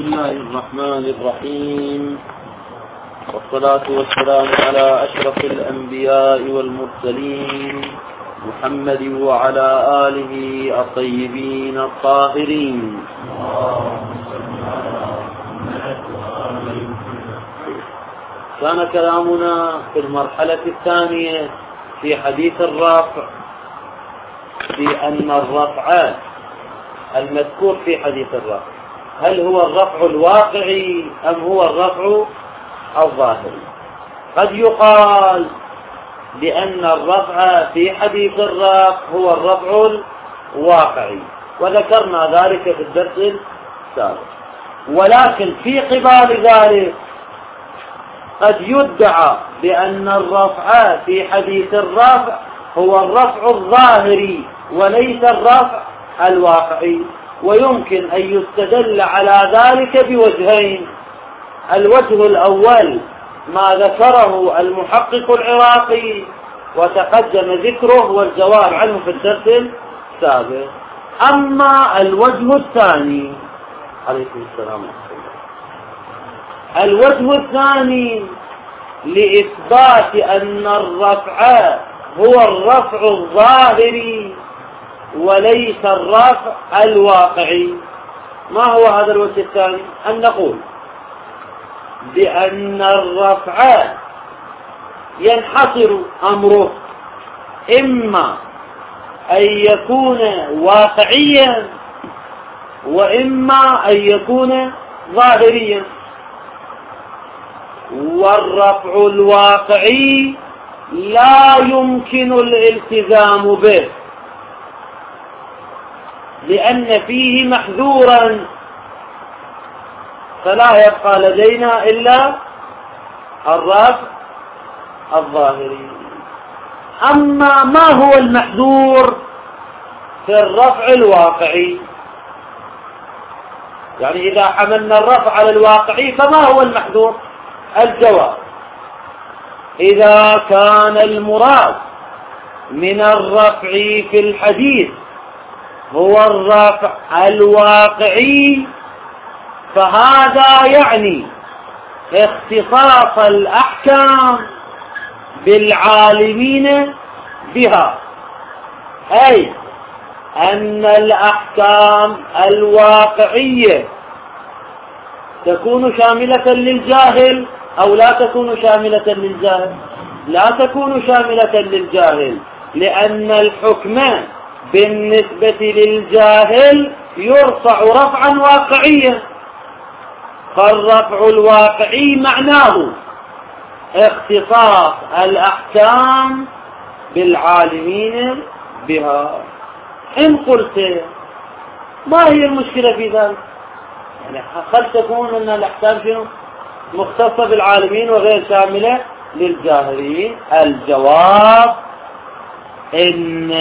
الله الرحمن الرحيم، والصلاة والسلام على أشرف الأنبياء والمرسلين محمد وعلى آله الطيبين الطاهرين. كان كلامنا في المرحلة الثانية في حديث الرفع بأن الرفع المذكور في حديث الرفع هل هو الرفع الواقعي أم هو الرفع الظاهري. قد يقال بأن الرفع في حديث الرفع هو الرفع الواقعي، وذكرنا ذلك في الدرس السابق. ولكن في قبال ذلك قد يدعى بأن الرفع في حديث الرفع هو الرفع الظاهري وليس الرفع الواقعي، ويمكن أن يستدل على ذلك بوجهين. الوجه الأول ما ذكره المحقق العراقي وتقدم ذكره والجواب عنه في الدرس السابق. أما الوجه الثاني عليكم السلام الوجه الثاني لإثبات أن الرفع هو الرفع الظاهري وليس الرفع الواقعي. ما هو هذا الوجه الثاني؟ أن نقول بأن الرفع ينحصر أمره إما أن يكون واقعيا وإما أن يكون ظاهريا. والرفع الواقعي لا يمكن الالتزام به لأن فيه محذورا، فلا يبقى لدينا إلا الرفع الظاهري. أما ما هو المحذور في الرفع الواقعي؟ يعني إذا حملنا الرفع على الواقعي فما هو المحذور؟ الجواب: إذا كان المراد من الرفع في الحديث هو الرفع الواقعي فهذا يعني اختصاص الأحكام بالعالمين بها، أي أن الأحكام الواقعية تكون شاملة للجاهل أو لا تكون شاملة للجاهل؟ لا تكون شاملة للجاهل، لأن الحكم بالنسبة للجاهل يرفع رفعا واقعيا، فالرفع الواقعي معناه اختصاص الأحكام بالعالمين بها. إن قلت ما هي المشكلة في ذلك؟ يعني قد تكون أن الأحكام شنو؟ مختصة بالعالمين وغير شاملة للجاهلين. الجواب: إن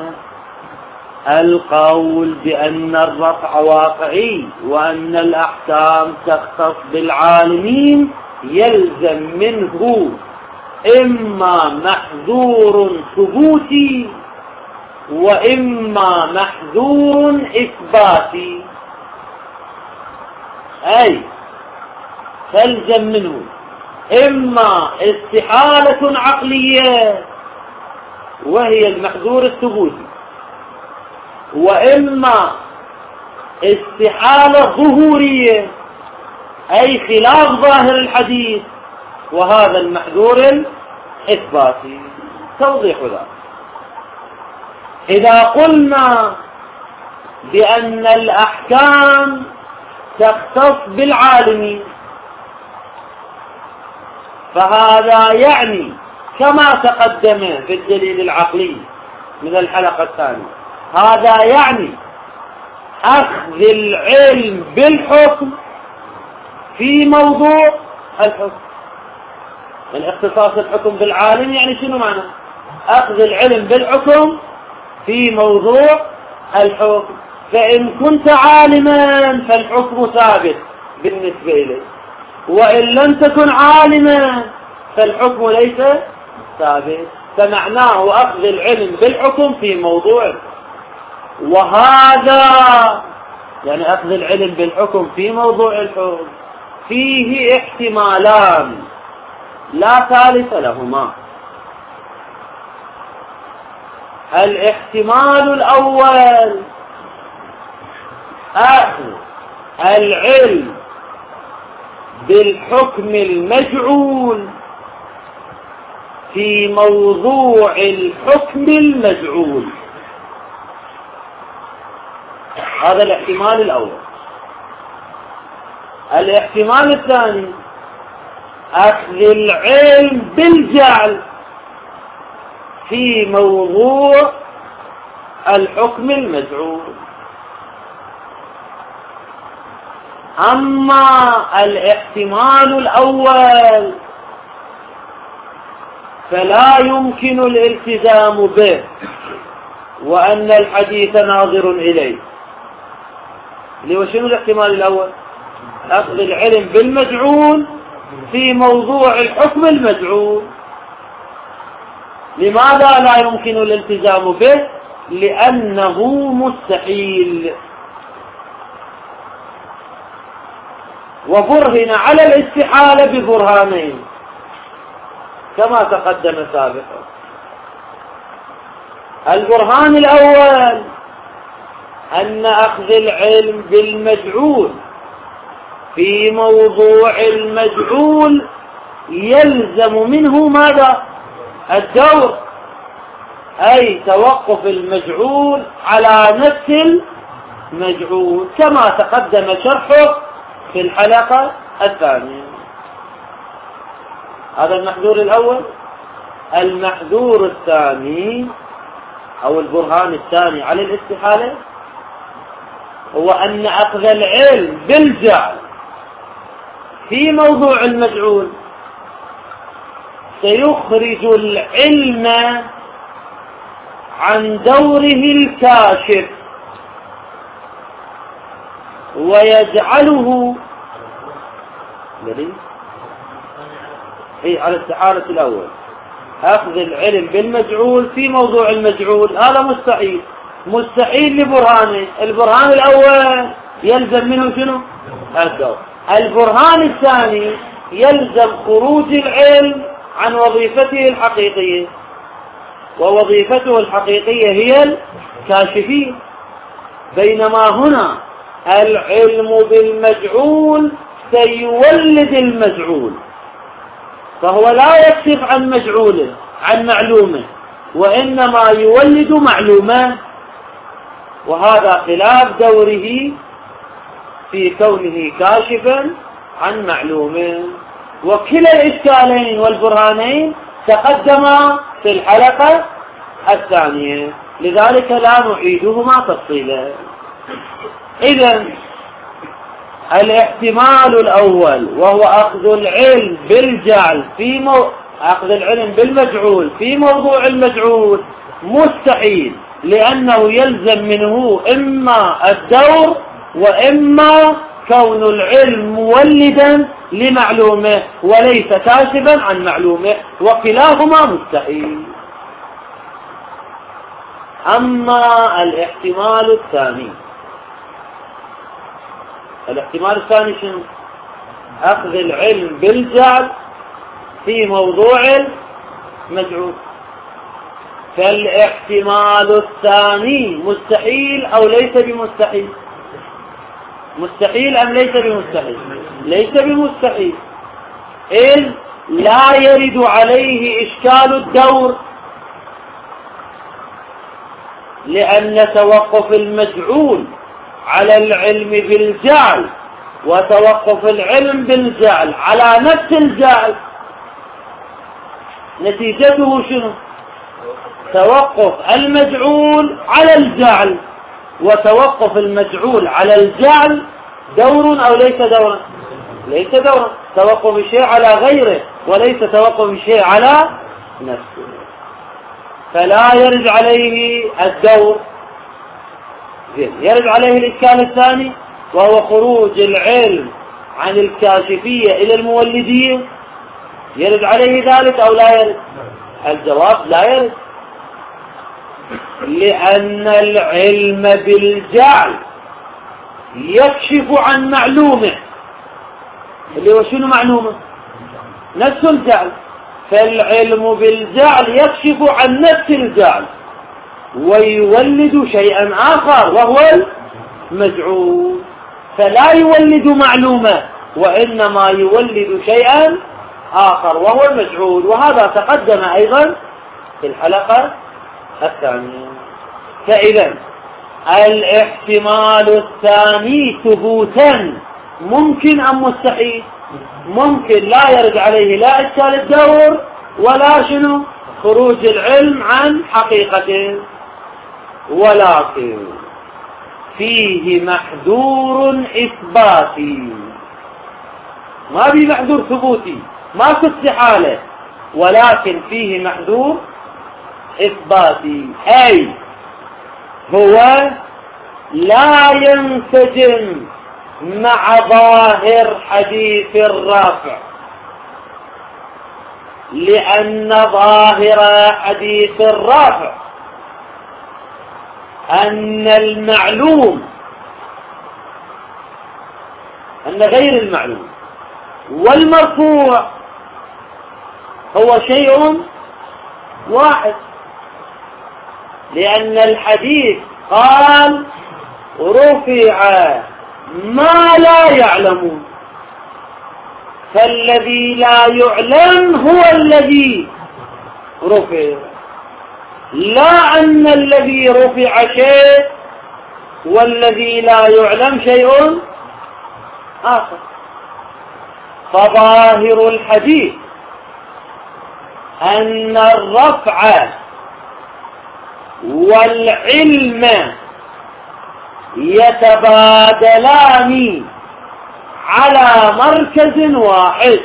القول بأن الرفع واقعي وأن الأحكام تختص بالعالمين يلزم منه إما محذور ثبوتي وإما محذور إثباتي، أي تلزم منه إما استحالة عقلية وهي المحذور الثبوتي، وإما استحالة ظهورية أي خلاف ظاهر الحديث وهذا المحذور الإثباتي. توضيح ذلك: إذا قلنا بأن الأحكام تختص بالعالمين فهذا يعني كما تقدم في الدليل العقلي من الحلقة الثانية، هذا يعني أخذ العلم بالحكم في موضوع الحكم. من اختصاص الحكم بالعالم يعني شنو معنى؟ أخذ العلم بالحكم في موضوع الحكم. فإن كنت عالما فالحكم ثابت بالنسبة إليك، وإن لم تكن عالما فالحكم ليس ثابت، فمعناه أخذ العلم بالحكم في موضوع. وهذا يعني أخذ العلم بالحكم في موضوع الحكم فيه احتمالان لا ثالث لهما. الاحتمال الأول أخذ العلم بالحكم المجعول في موضوع الحكم المجعول. هذا الاحتمال الأول. الاحتمال الثاني أخذ العلم بالجعل في موضوع الحكم المجعول. أما الاحتمال الأول فلا يمكن الالتزام به، وأن الحديث ناظر إليه. شنو الاحتمال الأول؟ أخذ العلم بالمجعول في موضوع الحكم المجعول. لماذا لا يمكن الالتزام به؟ لأنه مستحيل. وبرهن على الاستحالة ببرهانين كما تقدم سابقا. البرهان الأول أن أخذ العلم بالمجعول في موضوع المجعول يلزم منه ماذا؟ الدور، أي توقف المجعول على نفس المجعول كما تقدم شرحه في الحلقة الثانية. هذا المحذور الأول. المحذور الثاني أو البرهان الثاني على الاستحالة هو أن أخذ العلم بالجعل في موضوع المجعول سيخرج العلم عن دوره الكاشف ويجعله على الاستحالة الأول. أخذ العلم بالمجعول في موضوع المجعول هذا مستحيل، مستحيل لبرهانه. البرهان الأول يلزم منه شنو؟ الدور. البرهان الثاني يلزم خروج العلم عن وظيفته الحقيقية، ووظيفته الحقيقية هي الكاشفين. بينما هنا العلم بالمجعول سيولد المجعول، فهو لا يكشف عن مجعوله عن معلومه، وإنما يولد معلومة، وهذا خلاف دوره في كونه كاشفا عن معلومه. وكلا الإشكالين والبرهانين تقدما في الحلقة الثانية، لذلك لا نعيدهما تفصيلا. إذن الاحتمال الأول وهو أخذ العلم بالجعل أخذ العلم بالمجعول في موضوع المجعول مستحيل، لأنه يلزم منه إما الدور وإما كون العلم مولدا لمعلومه وليس كاشفا عن معلومه، وكلاهما مستحيل. أما الاحتمال الثاني، الاحتمال الثاني شنو؟ أخذ العلم بالجعل في موضوع المجعول. فالاحتمال الثاني مستحيل أو ليس بمستحيل؟ مستحيل أم ليس بمستحيل؟ ليس بمستحيل، إذ لا يرد عليه إشكال الدور، لأن توقف المجعول على العلم بالجعل وتوقف العلم بالجعل على نفس الجعل نتيجته شنو؟ توقف المجعول على الجعل، وتوقف المجعول على الجعل دور أو ليس دورا؟ ليس دورا. توقف الشيء على غيره وليس توقف الشيء على نفسه، فلا يرد عليه الدور. يرد عليه الإشكال الثاني وهو خروج العلم عن الكاشفية إلى المولدية. يرد عليه ذلك أو لا يرد؟ الجواب لا يرد، لأن العلم بالجعل يكشف عن معلومه، اللي هو شنو معلومه؟ نفس الجعل. فالعلم بالجعل يكشف عن نفس الجعل ويولد شيئا آخر وهو المجعول، فلا يولد معلومة وإنما يولد شيئا آخر وهو المجعول. وهذا تقدم أيضا في الحلقة الثانية. فإذا الاحتمال الثاني ثبوتا ممكن أم مستحيل؟ ممكن، لا يرد عليه لا إشكال الدور ولا شنو خروج العلم عن حقيقته، ولكن فيه محذور إثباتي، ما في محذور ثبوتي، ما في استحالة، ولكن فيه محذور إثباتي، أي هو لا ينسجم مع ظاهر حديث الرافع، لأن ظاهر حديث الرافع أن المعلوم، أن غير المعلوم والمرفوع هو شيء واحد، لأن الحديث قال رفع ما لا يعلمون، فالذي لا يعلم هو الذي رفع، لا أن الذي رفع شيء والذي لا يعلم شيء آخر. فظاهر الحديث أن الرفع والعلم يتبادلان على مركز واحد،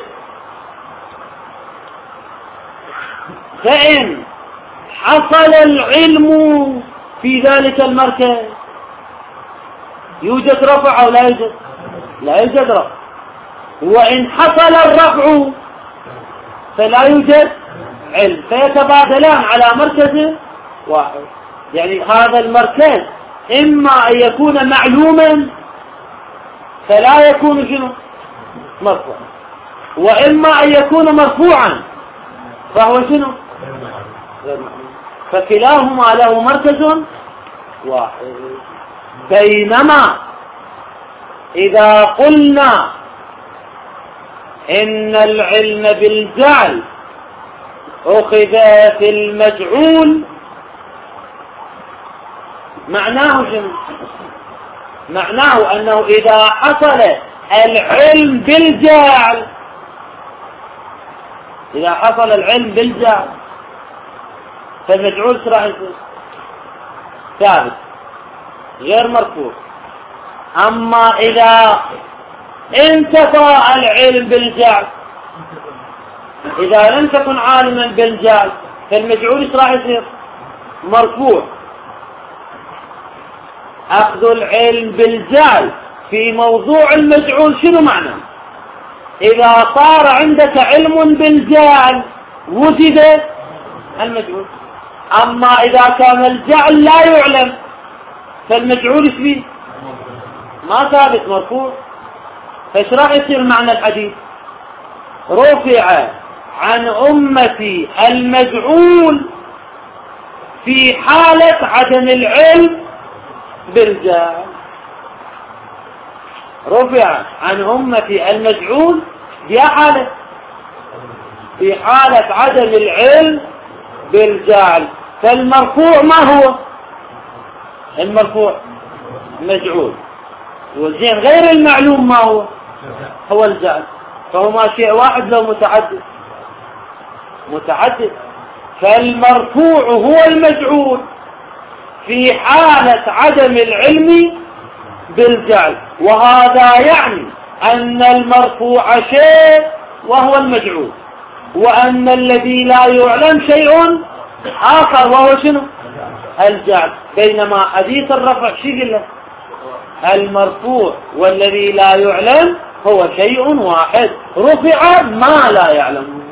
فإن حصل العلم في ذلك المركز يوجد رفع أو لا يوجد؟ لا يوجد رفع. وإن حصل الرفع فلا يوجد علم، فيتبادلان على مركز واحد. يعني هذا المركز إما أن يكون معلوما فلا يكون شنو مرفوعا، وإما أن يكون مرفوعا فهو شنو غير معلوم، فكلاهما له مركز واحد. بينما إذا قلنا إن العلم بالجعل أخذ في المجعول، معناه شنو؟ معناه أنه إذا حصل العلم بالجعل، إذا حصل العلم بالجعل فالمجعول راح يصير ثابت غير مرفوع. أما إذا انتفى العلم بالجعل، إذا لم تكن عالما بالجعل فالمجعول راح يصير مرفوع. أخذ العلم بالجعل في موضوع المجعول شنو معنى؟ إذا صار عندك علم بالجعل وجد المجعول. أما إذا كان الجعل لا يعلم فالمجعول اسمه ما ثابت مرفوع. فايش راح يصير معنى الحديث؟ رفع عن أمتي المجعول في حالة عدم العلم بالجعل. رفع عن أمتي المجعول في حالة، في حالة عدم العلم بالجعل. فالمرفوع ما هو؟ المرفوع مجعول، وزين غير المعلوم ما هو؟ هو الجعل. فهما شيء واحد لو متعدد؟ متعدد. فالمرفوع هو المجعول في حالة عدم العلم بالجعل، وهذا يعني أن المرفوع شيء وهو المجعول، وأن الذي لا يعلم شيء آخر وهو شنو؟ الجعل. بينما حديث الرفع شيء له المرفوع والذي لا يعلم هو شيء واحد، رفع ما لا يعلم.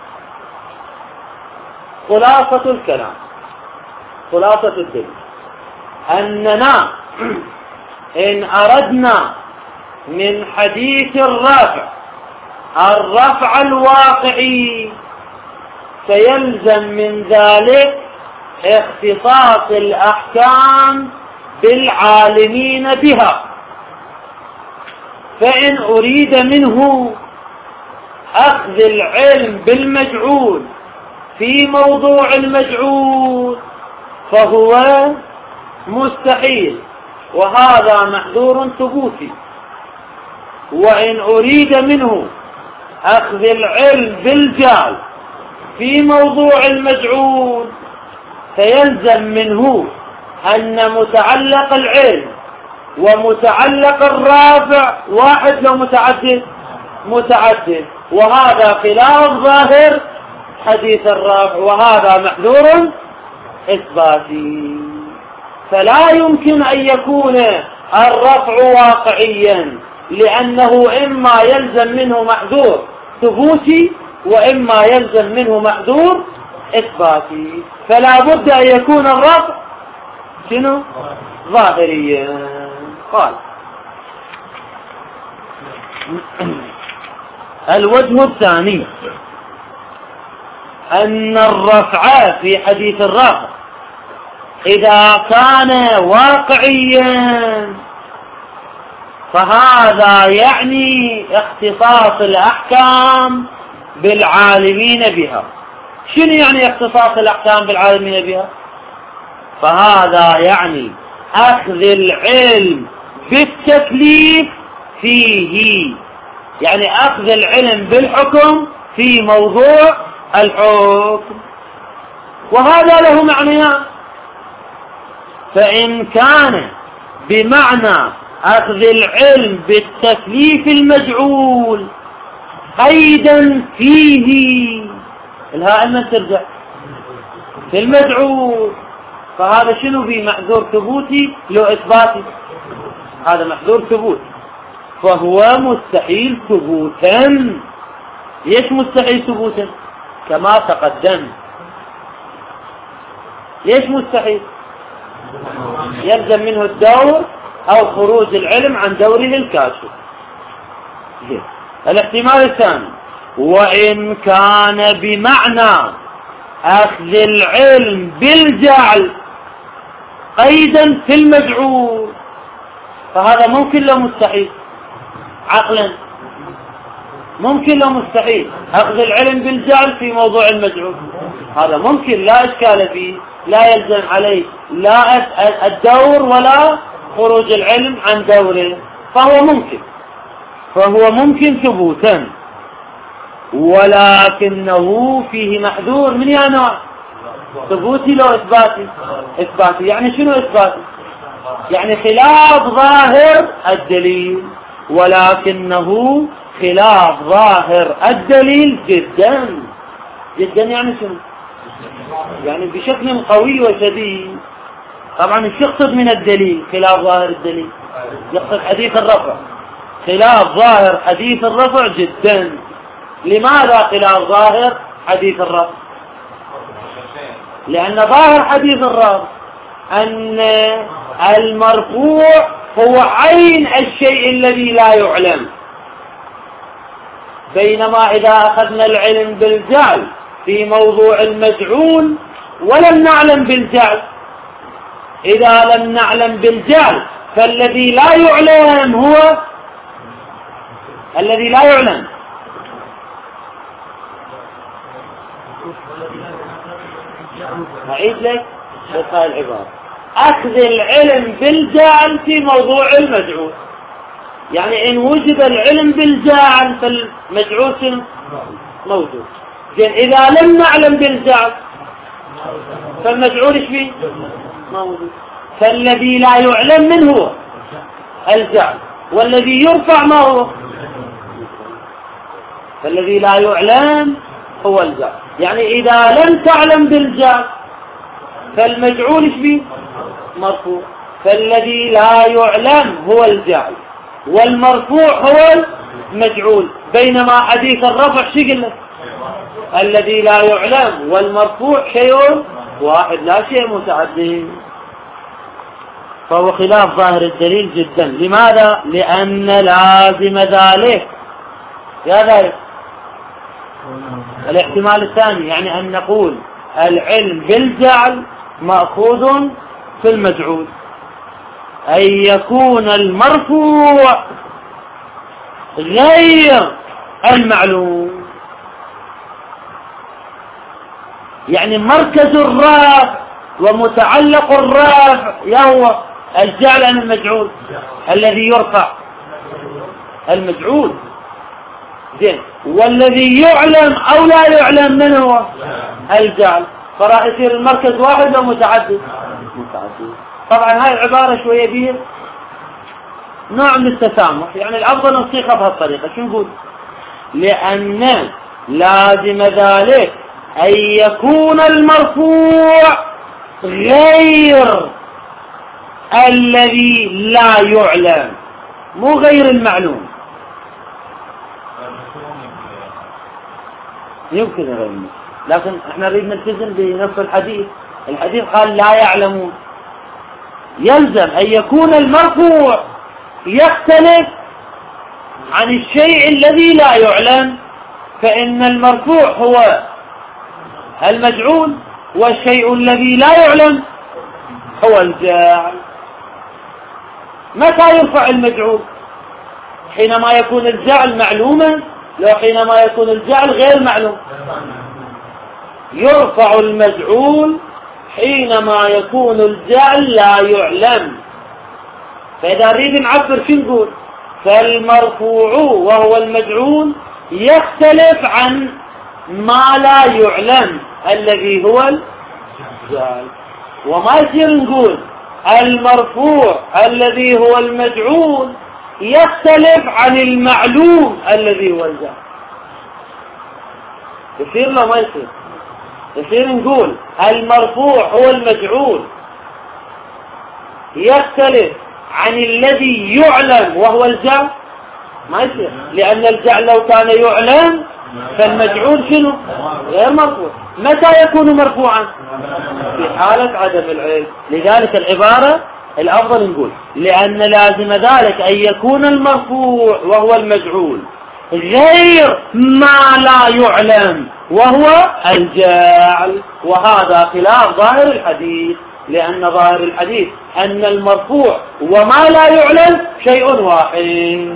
خلاصة الكلام، خلاصة الدليل، أننا إن أردنا من حديث الرفع الواقعي فيلزم من ذلك اختصاص الأحكام بالعالمين بها. فإن أريد منه أخذ العلم بالمجعول في موضوع المجعول فهو مستحيل، وهذا محذور ثبوتي. وإن أريد منه أخذ العلم بالجعل في موضوع المجعول فيلزم منه أن متعلق العلم ومتعلق الرافع واحد لو متعدد، وهذا خلاف ظاهر حديث الرافع، وهذا محذور إثباتي. فلا يمكن أن يكون الرفع واقعيا، لأنه إما يلزم منه محذور ثبوتي وإما يلزم منه محذور إثباتي. فلا بد أن يكون الرفع ظاهريا. قال الوجه الثاني أن الرفع في حديث الرفع إذا كان واقعيا فهذا يعني اختصاص الأحكام بالعالمين بها. شنو يعني اختصاص الأحكام بالعالمين بها؟ فهذا يعني أخذ العلم بالتكليف فيه، يعني أخذ العلم بالحكم في موضوع الحكم، وهذا له معنيان. فإن كان بمعنى أخذ العلم بالتكليف المجعول قيدا فيه، الهاء من ترجع في المجعول، فهذا شنو فيه؟ محذور ثبوتي لو إثباتي، هذا محذور ثبوت، فهو مستحيل ثبوتا. ليش مستحيل ثبوتا؟ كما تقدم. ليش مستحيل؟ يلزم منه الدور أو خروج العلم عن دوره الكاشف. الاحتمال الثاني وإن كان بمعنى أخذ العلم بالجعل قيدا في المجعول، فهذا ممكن لو مستحيل عقلا، ممكن لو مستحيل أخذ العلم بالجعل في موضوع المجعول، هذا ممكن لا إشكال فيه، لا يلزم عليه لا الدور ولا خروج العلم عن دوره، فهو ممكن ثبوتا، ولكنه فيه محذور من يا نوع ثبوتي لو إثباتي. يعني شنو إثباتي؟ يعني خلاف ظاهر الدليل، ولكنه خلاف ظاهر الدليل جدا جدا. يعني شنو؟ يعني بشكل قوي وشديد. طبعا ايش يقصد من الدليل خلاف ظاهر الدليل؟ يقصد حديث الرفع، خلاف ظاهر حديث الرفع جدا. لماذا خلاف ظاهر حديث الرفع؟ لأن ظاهر حديث الرفع أن المرفوع هو عين الشيء الذي لا يعلم، بينما إذا أخذنا العلم بالجعل في موضوع المجعول ولم نعلم بالجعل، إذا لم نعلم بالجعل فالذي لا يعلم هو الذي لا يعلم. أعيد لك هذه العبارة: أخذ العلم بالجعل في موضوع المجعول، يعني إن وجد العلم بالجعل فالمجعول موجود. إذا لم نعلم بالجعل فالمجعول ايش فيه؟ موجود. فالذي لا يعلم منه هو الجعل، والذي يرفع ما هو؟ فالذي لا يعلم هو الجعل. يعني إذا لم تعلم بالجعل فالمجعول ايش فيه؟ مرفوع. فالذي لا يعلم هو الجعل والمرفوع هو المجعول، بينما حديث الرفع شيء قلنا الذي لا يعلم والمرفوع شيء واحد لا شيء متعدد. فهو خلاف ظاهر الدليل جدا. لماذا؟ لأن لازم ذلك يا ذلك الاحتمال الثاني، يعني أن نقول العلم بالجعل مأخوذ في المجعول، أن يكون المرفوع غير المعلوم، يعني مركز الرافع ومتعلق الرافع يهو الجعل عن المجعول الذي يرفع المجعول زين، والذي يعلم أو لا يعلم من هو الجعل، فراح يصير المركز واحد أو متعدد. طبعا هاي العبارة شوية بيه نوع من التسامح، يعني الأفضل نصيغها بهالطريقة. شو نقول؟ لأن لازم ذلك أن يكون المرفوع غير الذي لا يعلم، مو غير المعلوم. يمكن غير المعلوم، لكن احنا نريد نلتزم بنص الحديث. الحديث قال لا يعلمون، يلزم أن يكون المرفوع يختلف عن الشيء الذي لا يعلم، فإن المرفوع هو المجعول والشيء الذي لا يعلم هو الجاعل. متى يرفع المجعول؟ حينما يكون الجعل معلوما، لو حينما يكون الجعل غير معلوم. يرفع المجعول حينما يكون الجعل لا يعلم. فإذا نريد نعبر شو نقول؟ فالمرفوع وهو المجعول يختلف عن ما لا يعلم الذي هو الجعل، وما يصير نقول المرفوع الذي هو المجعول يختلف عن المعلوم الذي هو الجعل. يصير لا ما يصير؟ يصير نقول المرفوع هو المجعول يختلف عن الذي يعلم وهو الجعل، ما يصير، لأن الجعل لو كان يعلم فالمجعول شنو؟ غير مرفوع. متى يكون مرفوعا؟ في حالة عدم العلم. لذلك العبارة الأفضل نقول لأن لازم ذلك أن يكون المرفوع وهو المجعول غير ما لا يعلم وهو الجاعل. وهذا خلاف ظاهر الحديث، لأن ظاهر الحديث أن المرفوع وما لا يعلم شيء واحد.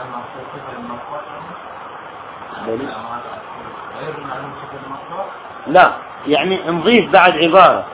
لا، يعني نضيف بعد عبارة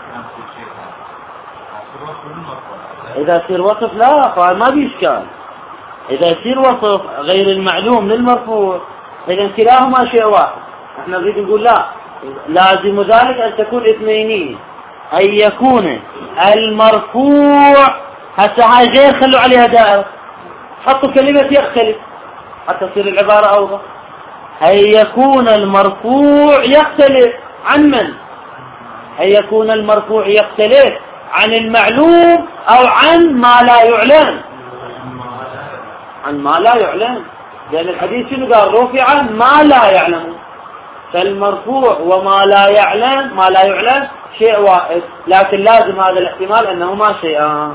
إذا يصير وصف، لا فما بإشكال. إذا يصير وصف غير المعلوم للمرفوع إذا كلاهما شيء واحد. احنا نريد نقول لا، لازم ذلك أن تكون اثنينية، أن يكون المرفوع. هسه هاي غير خلوا عليها دائرة، حطوا كلمة يختلف حتى تصير العبارة أوضح. أن يكون المرفوع يختلف عن من؟ أن يكون المرفوع يختلف عن المعلوم أو عن ما لا يعلم. عن ما لا يعلم، لأن الحديث شنو قال؟ رفع ما لا يعلم. فالمرفوع وما لا يعلم، ما لا يعلم شيء واحد، لكن لازم هذا الاحتمال أنهما شيئان.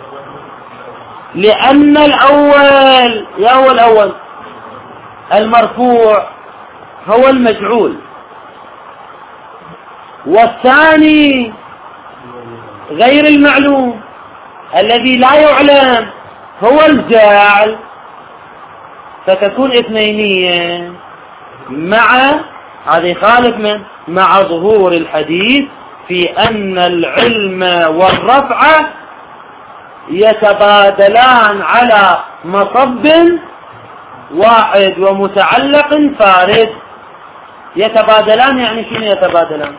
لأن الأول هو الأول المرفوع هو المجعول، والثاني غير المعلوم الذي لا يعلم هو الجاعل. فتكون اثنينية مع هذا يخالف من؟ مع ظهور الحديث في أن العلم والرفع يتبادلان على مصب واحد ومتعلق فارد. يتبادلان يعني شنو يتبادلان؟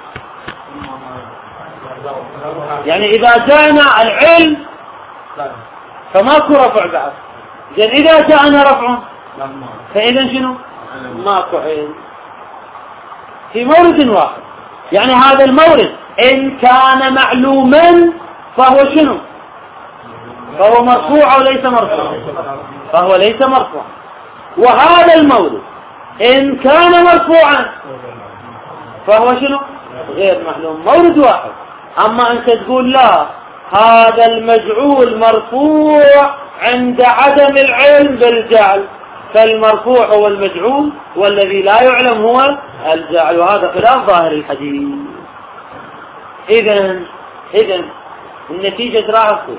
يعني إذا جاءنا العلم فماكو رفع بعد، إذن إذا جاءنا رفع فإذا شنو؟ ماكو علم في مورد واحد. يعني هذا المورد إن كان معلوما فهو شنو؟ فهو مرفوع أو ليس مرفوع؟ فهو ليس مرفوع. وهذا المورد إن كان مرفوعا فهو شنو؟ غير معلوم، مورد واحد. أما أنت تقول لا، هذا المجعول مرفوع عند عدم العلم بالجعل، فالمرفوع هو المجعول والذي لا يعلم هو الجعل، وهذا خلاف ظاهر الحديث. إذن النتيجة راح تكون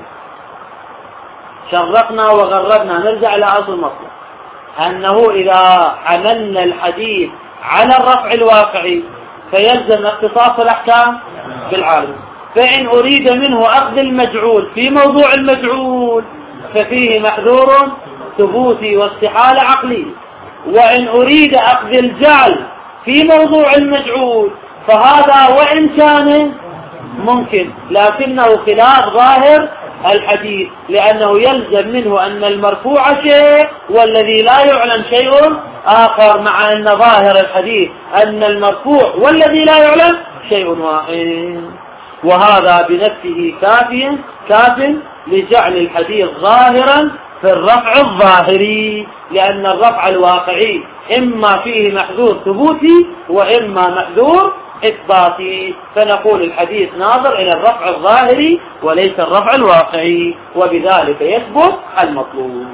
شرقنا وغربنا، نرجع إلى أصل المطلب، أنه إذا حملنا الحديث على الرفع الواقعي فيلزم اختصاص الأحكام بالعالم، فإن أريد منه أخذ المجعول في موضوع المجعول ففيه محذور ثبوتي واستحالة عقلي، وإن أريد أخذ الجعل في موضوع المجعول فهذا وإن كان ممكن لكنه خلاف ظاهر الحديث، لأنه يلزم منه أن المرفوع شيء والذي لا يعلم شيء آخر، مع أن ظاهر الحديث أن المرفوع والذي لا يعلم شيء واحد، وهذا بنفسه كاف لجعل الحديث ظاهرا في الرفع الظاهري، لأن الرفع الواقعي إما فيه محذور ثبوتي وإما محذور إثباتي، فنقول الحديث ناظر إلى الرفع الظاهري وليس الرفع الواقعي، وبذلك يثبت المطلوب.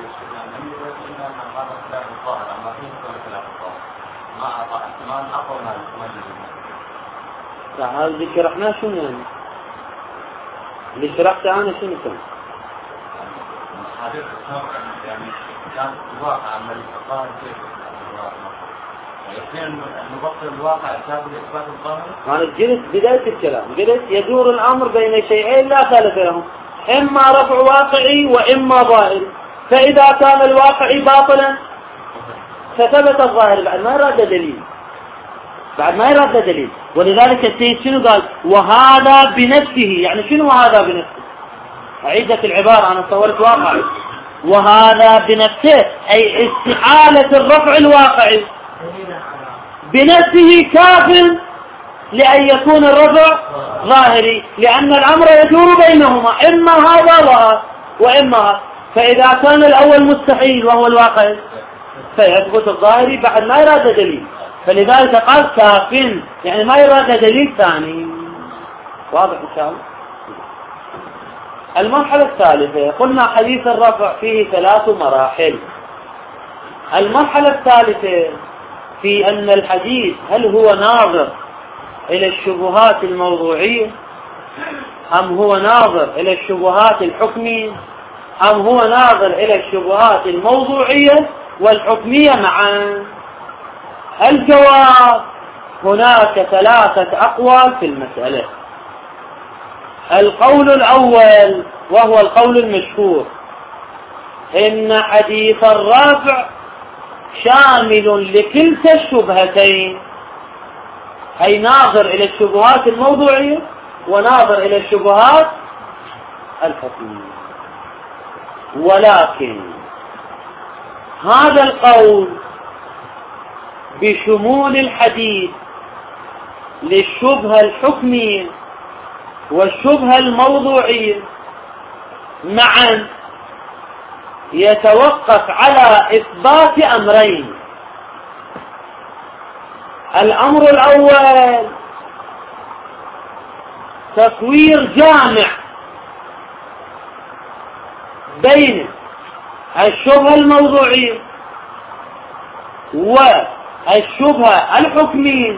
هذا اللي شرحناه شنو يعني؟ اللي شرحته أنا شنو كان؟ يعني كان الواقع عمل الفقار كيف يمكن نبطل الواقع كتاب الإثبات الظاهري. أنا جلس بداية الكلام، جلس يدور الأمر بين شيئين لا خلاف لهم، إما رفع واقعي وإما ظاهري، فإذا كان الواقعي باطلا فثبت الظاهر بعد ما يرد دليل، ولذلك السيد شنو قال؟ وهذا بنفسه، يعني شنو هذا بنفسه؟ أعيد لك العبارة، أنا صورت واقعي، وهذا بنفسه أي استحالة الرفع الواقعي بنفسه كاف لأن يكون الرفع ظاهري، لأن الأمر يدور بينهما إما هذا وإما هذا، فإذا كان الأول مستحيل وهو الواقع فيثبت الظاهري بعد ما يراد دليل، فلذلك قال كاف يعني ما يراد دليل ثاني. واضح إن شاء الله. المرحلة الثالثة قلنا حديث الرفع فيه 3 مراحل. المرحلة الثالثة في أن الحديث هل هو ناظر إلى الشبهات الموضوعية أم هو ناظر إلى الشبهات الحكمية أم هو ناظر إلى الشبهات الموضوعية والحكمية معا. الجواب هناك 3 أقوال في المسألة. القول الأول وهو القول المشهور إن حديث الرافع شامل لكلتا الشبهتين، أي ناظر إلى الشبهات الموضوعية وناظر إلى الشبهات الحكمية، ولكن هذا القول بشمول الحديث للشبهة الحكمية والشبهة الموضوعية معا يتوقف على إثبات أمرين. الأمر الأول تصوير جامع بين الشبهة الموضوعية والشبهة الحكمية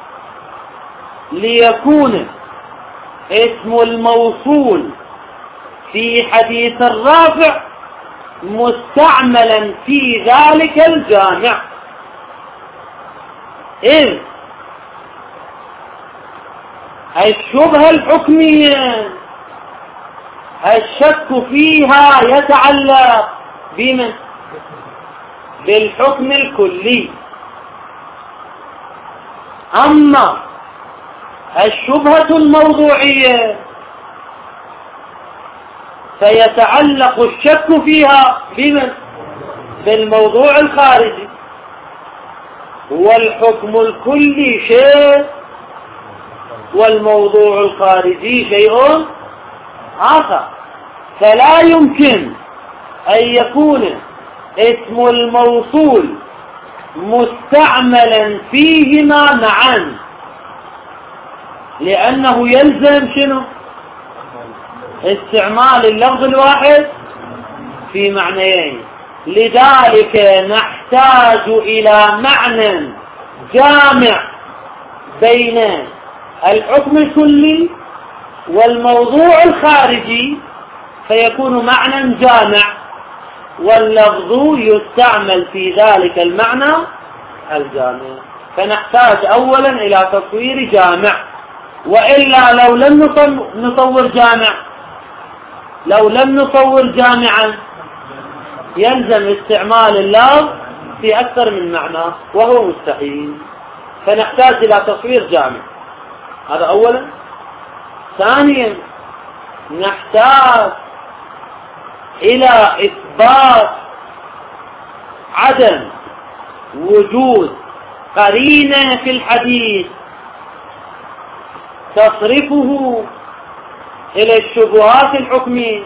ليكون اسم الموصول في حديث الرافع مستعملا في ذلك الجامع، إذ الشبهة الحكمية الشك فيها يتعلق بمن؟ بالحكم الكلي، أما الشبهة الموضوعية فيتعلق الشك فيها بمن؟ بالموضوع الخارجي، والحكم الكلي شيء والموضوع الخارجي شيء آخر، فلا يمكن أن يكون اسم الموصول مستعملا فيهما معا، لأنه يلزم شنو؟ استعمال اللفظ الواحد في معنيين، لذلك نحتاج إلى معنى جامع بين الحكم الكلي والموضوع الخارجي فيكون معنى جامع، واللفظ يستعمل في ذلك المعنى الجامع. فنحتاج أولا إلى تصوير جامع، وإلا لو لم نصور جامعا يلزم استعمال اللفظ في أكثر من معنى وهو مستحيل، فنحتاج إلى تصوير جامع. هذا أولا. ثانيا نحتاج إلى إثبات عدم وجود قرينة في الحديث تصرفه إلى الشبهات الحكمية،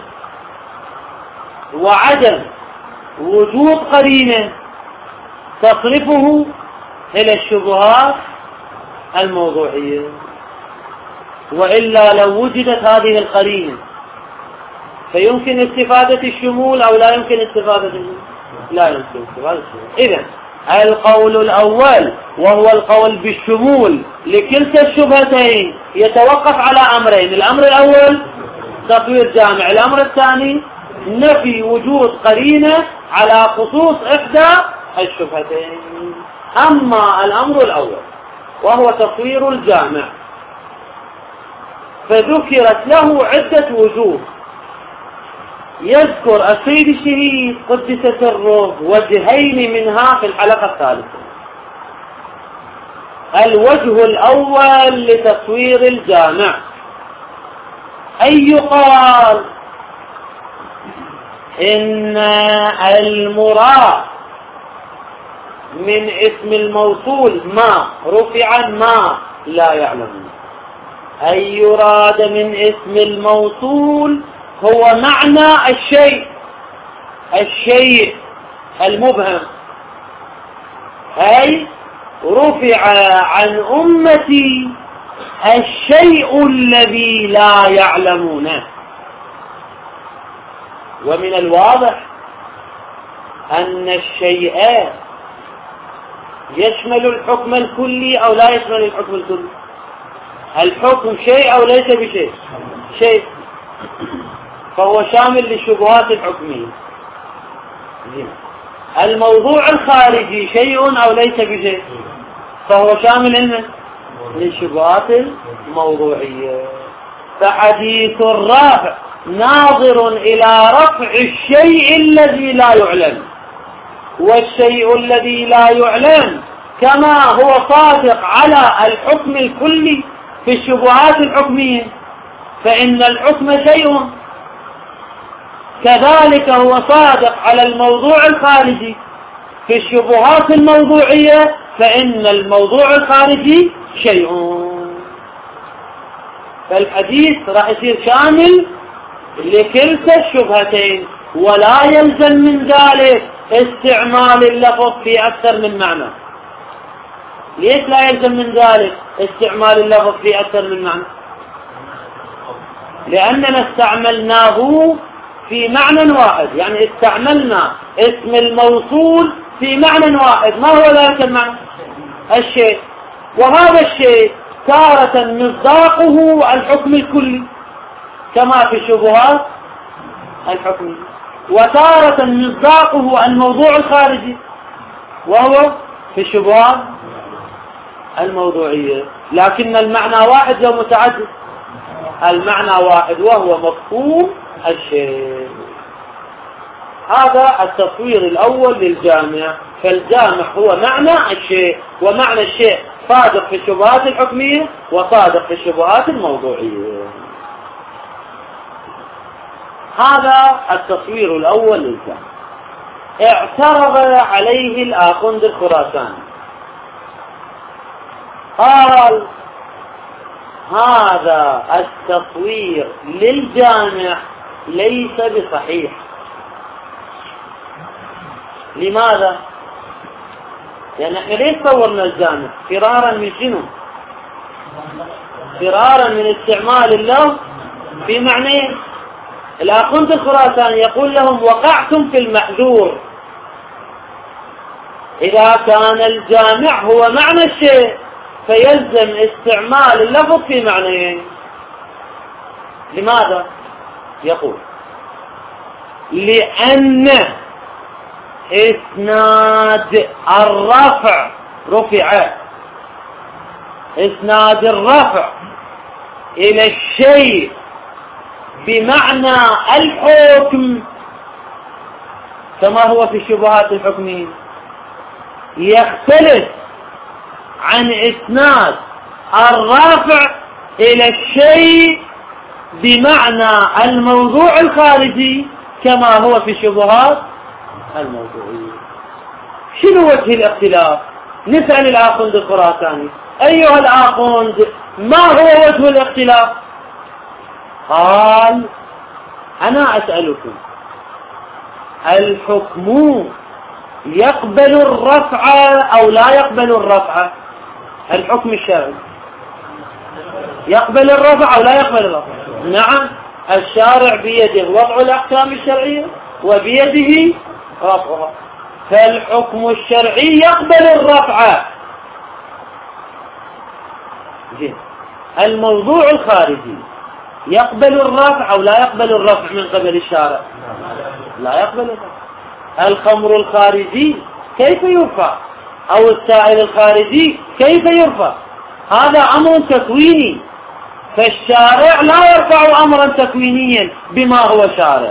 وعدم وجود قرينة تصرفه إلى الشبهات الموضوعية، وإلا لو وجدت هذه القرينة فيمكن استفادة الشمول أو لا يمكن استفادة الشمول؟ لا يمكن استفادة الشمول. إذن القول الأول وهو القول بالشمول لكلتا الشبهتين يتوقف على أمرين: الأمر الأول تصوير جامع، الأمر الثاني نفي وجود قرينة على خصوص إحدى الشبهتين. أما الأمر الأول وهو تصوير الجامع فذكرت له عدة وجوه، يذكر السيد الشهيد قدس سره وجهين منها في الحلقة الثالثة. الوجه الأول لتصوير الجامع أن يقال إن المراد من اسم الموصول ما رفعا ما لا يعلمون، أن يراد من اسم الموصول هو معنى الشيء المبهم، أي رفع عن أمتي الشيء الذي لا يعلمونه. ومن الواضح أن الشيء يشمل الحكم الكلي أو لا يشمل الحكم الكلي. الحكم شيء أو ليس بشيء؟ شيء، فهو شامل للشبهات الحكمية. الموضوع الخارجي شيء أو ليس بشيء؟ فهو شامل للشبهات الموضوعية. فحديث الرافع ناظر إلى رفع الشيء الذي لا يعلم، والشيء الذي لا يعلم كما هو صادق على الحكم الكلي في الشبهات الحكمية فإن الحكم شيء، كذلك هو صادق على الموضوع الخارجي في الشبهات الموضوعية فإن الموضوع الخارجي شيء. فالحديث راح يصير شامل لكلتا الشبهتين، ولا يلزم من ذلك استعمال اللفظ في أكثر من معنى. ليش لا يلزم من ذلك استعمال اللفظ في أكثر من معنى؟ لأننا استعملناه في معنى واحد، يعني استعملنا اسم الموصول في معنى واحد. ما هو ذلك المعنى؟ الشيء. وهذا الشيء تارة مصداقه الحكم الكلي كما في شبهات الحكم، وتارة مصداقه الموضوع الخارجي وهو في الشبهات الموضوعية، لكن المعنى واحد لو متعدد. المعنى واحد وهو مفهوم الشيء. هذا التصوير الأول للجامع. فالجامع هو معنى الشيء، ومعنى الشيء صادق في الشبهات الحكمية وصادق في الشبهات الموضوعية. هذا التصوير الأول للجامع. اعترض عليه الآخوند الخراساني، قال هذا التصوير للجامع ليس بصحيح. لماذا؟ لأن احنا ليش صورنا الجامع؟ فرارا من شنو؟ فرارا من استعمال اللفظ في معنى الآخوند الخراساني يقول لهم وقعتم في المحذور إذا كان الجامع هو معنى الشيء فيلزم استعمال اللفظ في معنيين. لماذا؟ يقول لأن إسناد الرفع رفع، إسناد الرفع إلى الشيء بمعنى الحكم كما هو في الشبهات الحكمية يختلف عن إسناد الرافع إلى الشيء بمعنى الموضوع الخارجي كما هو في الشبهات الموضوعية. شنو وجه الاختلاف؟ نسأل الآخوند الخراساني أيها الآخوند ما هو وجه الاختلاف؟ قال أنا أسألكم الحكم يقبل الرفع أو لا يقبل الرفع؟ الحكم الشرعي يقبل الرفع أو لا يقبل الرفع؟ نعم، الشارع بيده وضع الأحكام الشرعية وبيده رفعها، فالحكم الشرعي يقبل الرفع. الموضوع الخارجي يقبل الرفع أو لا يقبل الرفع من قبل الشارع؟ لا يقبل الرفع. الخمر الخارجي كيف يرفع؟ أو السائل الخارجي كيف يرفع؟ هذا أمر تكويني، فالشارع لا يرفع أمرا تكوينيا بما هو شارع.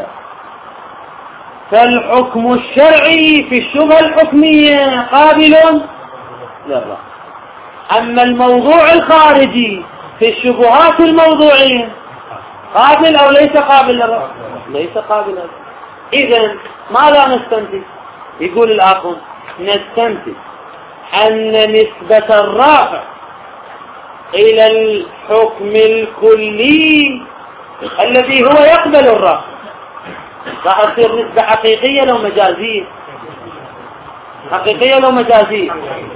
فالحكم الشرعي في الشبهة الحكمية قابل للرفع، أما الموضوع الخارجي في الشبهات الموضوعية قابل أو ليس قابل للرفع؟ ليس قابل للرفع. إذن ماذا نستنتج؟ يقول الآخر نستنتج أن نسبة الرافع إلى الحكم الكلي الذي هو يقبل الرفع راح تصير نسبة حقيقية لو مجازية؟ حقيقية لو مجازية؟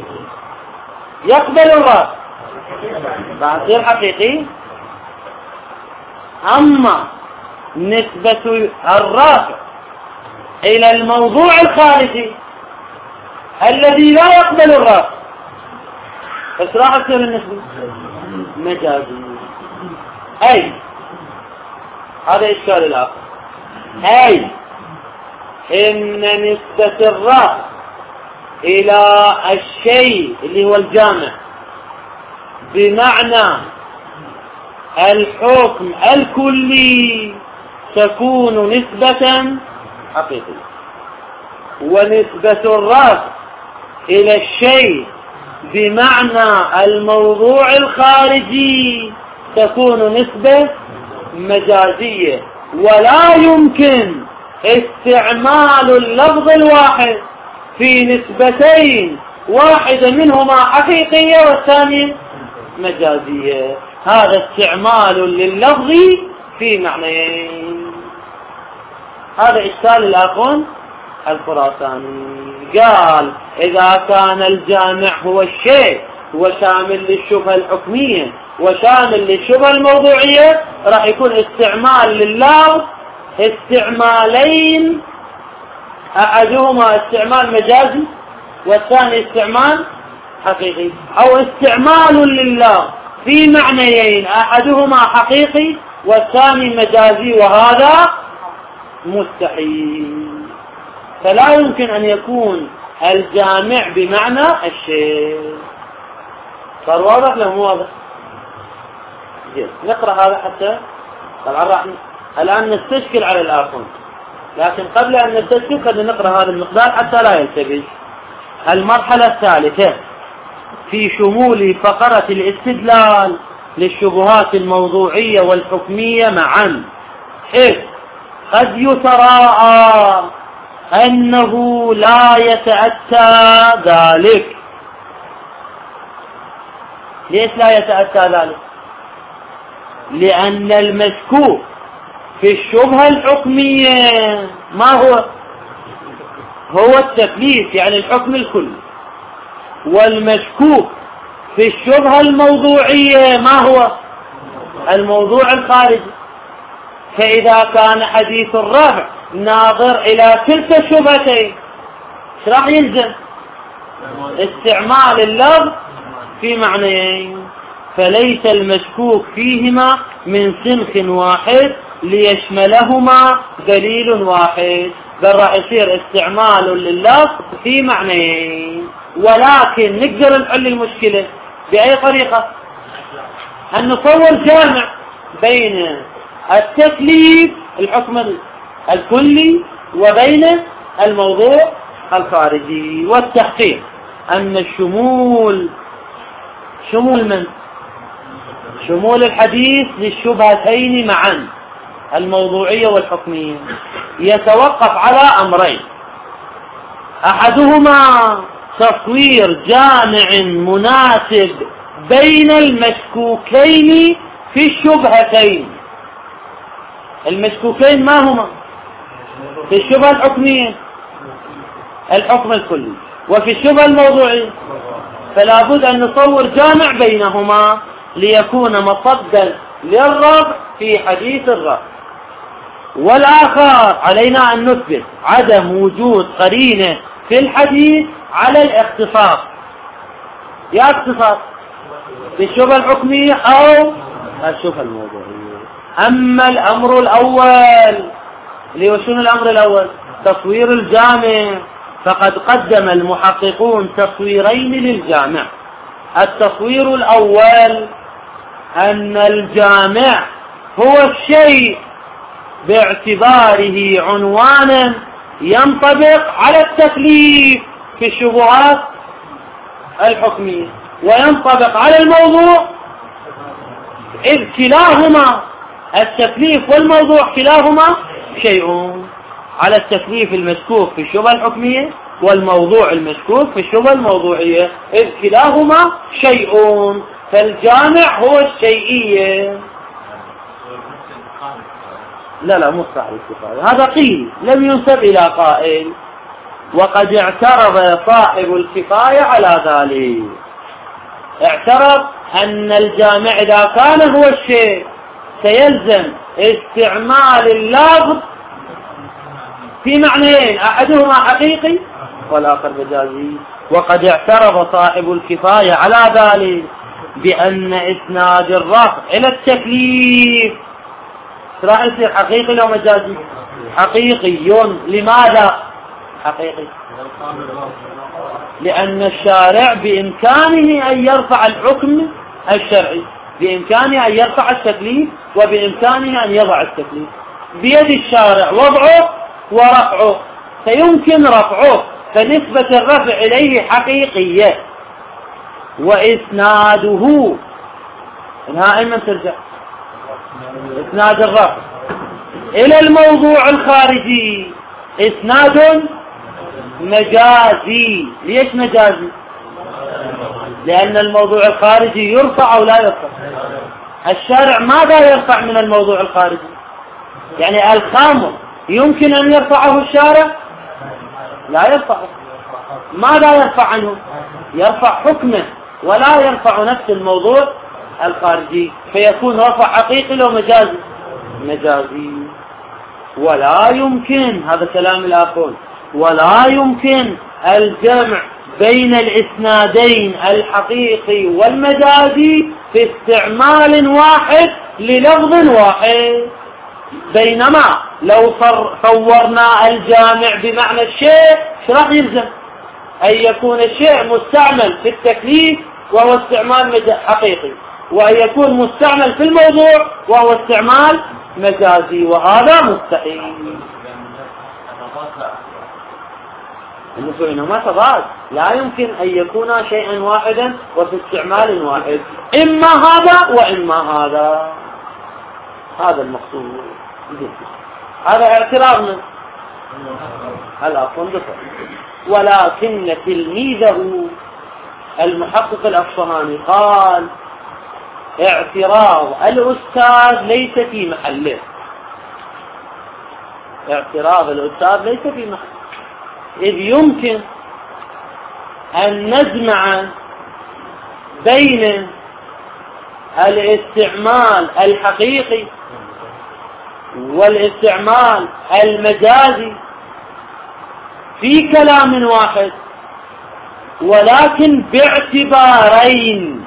يقبل الرفع راح تصير حقيقي. أما نسبة الرافع إلى الموضوع الخارجي الذي لا يقبل الرفع بس راح تصير النسبة مجازية. أي هذا إشكال الآخر، أي إن نسبة الرفع إلى الشيء اللي هو الجامع بمعنى الحكم الكلي تكون نسبة حقيقية، ونسبة الرفع إلى الشيء بمعنى الموضوع الخارجي تكون نسبة مجازية. ولا يمكن استعمال اللفظ الواحد في نسبتين واحدة منهما حقيقية والثانية مجازية. هذا استعمال لللفظ في معنيين. هذا إشكال الآخون الخراساني. قال إذا كان الجامع هو الشيء وشامل للشبهة الحكمية وشامل للشبهة الموضوعية راح يكون استعمال لللفظ استعمالين، أحدهما استعمال مجازي والثاني استعمال حقيقي، أو استعمال لللفظ في معنيين أحدهما حقيقي والثاني مجازي، وهذا مستحيل. فلا يمكن أن يكون الجامع بمعنى الشيء. صار واضح لهم؟ واضح. نقرأ هذا حتى طبعا راح الآن نستشكل على الآخر، لكن قبل أن نستشكل قد نقرأ هذا المقدار حتى لا يلتبس. المرحلة الثالثة في شمول فقرة الاستدلال للشبهات الموضوعية والحكمية معا، إذ قد يتراءى أنه لا يتأتى ذلك. ليش لا يتأتى ذلك؟ لأن المشكوك في الشبهة الحكمية ما هو التكليف، يعني الحكم الكلي، والمشكوك في الشبهة الموضوعية ما هو الموضوع الخارجي. فإذا كان حديث الرفع ناظر إلى كلتا الشبهتين ايش راح يلزم؟ استعمال اللفظ في معنيين، فليس المشكوك فيهما من سنخ واحد ليشملهما دليل واحد، بل راح يصير استعمال لللفظ في معنيين. ولكن نقدر نحل المشكلة بأي طريقة؟ أن نصور جامع بين التكليف الحكم الكلي وبين الموضوع الخارجي. والتحقيق أن الشمول من شمول الحديث للشبهتين معا الموضوعية والحكمية يتوقف على أمرين: أحدهما تصوير جامع مناسب بين المشكوكين في الشبهتين. المشكوكين ما هما؟ في الشبهة الحكمية الحكم الكلي، وفي الشبهة الموضوعية، فلا بد أن نصور جامع بينهما ليكون مصدا للرفع في حديث الرفع. والآخر علينا أن نثبت عدم وجود قرينة في الحديث على الاختصاص. يا اختصاص في الشبهة الحكمية أو الشبهة الموضوعية. أما الأمر الأول شنو الأمر الأول؟ تصوير الجامع، فقد قدم المحققون تصويرين للجامع. التصوير الأول أن الجامع هو الشيء باعتباره عنوانا ينطبق على التكليف في الشبهات الحكمية وينطبق على الموضوع، إذ كلاهما التكليف والموضوع كلاهما شيء، على التكليف المشكوك في الشبهة الحكمية والموضوع المشكوك في الشبهة الموضوعية، إذ كلاهما شيء، فالجامع هو الشيئية. لا مو صحيح الكفاية، هذا قيل لم ينسب إلى قائل، وقد اعترض صاحب الكفاية على ذلك. اعترض أن الجامع إذا كان هو الشيء سيلزم استعمال اللفظ في معنيين، أحدهما حقيقي والآخر مجازي. وقد اعترض صاحب الكفاية على ذلك بأن إسناد الرفع إلى التكليف راح يصير حقيقي لو مجازي؟ حقيقي. لماذا حقيقي؟ لأن الشارع بإمكانه أن يرفع الحكم الشرعي، بإمكانه أن يرفع التكليف، وبإمكانه أن يضع التكليف. بيد الشارع وضعه ورفعه، فيمكن رفعه، فنسبة الرفع إليه حقيقية. وإسناده دائما ترجع إسناد الرفع إلى الموضوع الخارجي إسناد مجازي. ليش مجازي؟ لأن الموضوع الخارجي يرفع أو لا يرفع. الشارع ماذا يرفع من الموضوع الخارجي؟ يعني الخمر يمكن أن يرفعه الشارع؟ لا يرفعه. ماذا يرفع عنه؟ يرفع حكمه ولا يرفع نفس الموضوع الخارجي، فيكون رفع حقيقي لو مجازي؟ مجازي. ولا يمكن، هذا كلام الآخرون، ولا يمكن الجمع بين الإسنادين الحقيقي والمجازي في استعمال واحد للفظ واحد. بينما لو صورنا الجامع بمعنى الشيء ايش راح يلزم؟ أن يكون الشيء مستعمل في التكليف وهو استعمال حقيقي، وأن يكون مستعمل في الموضوع وهو استعمال مجازي، وهذا مستحيل. إنما تضاد، لا يمكن أن يكون شيئا واحدا وفي استعمال واحد، إما هذا وإما هذا. هذا المقصود، هذا اعتراضنا. الأصل دفع. ولكن تلميذه المحقق الأصفهاني قال اعتراض الأستاذ ليس في محله. اعتراض الأستاذ ليس في محله، إذ يمكن أن نجمع بين الاستعمال الحقيقي والاستعمال المجازي في كلام واحد، ولكن باعتبارين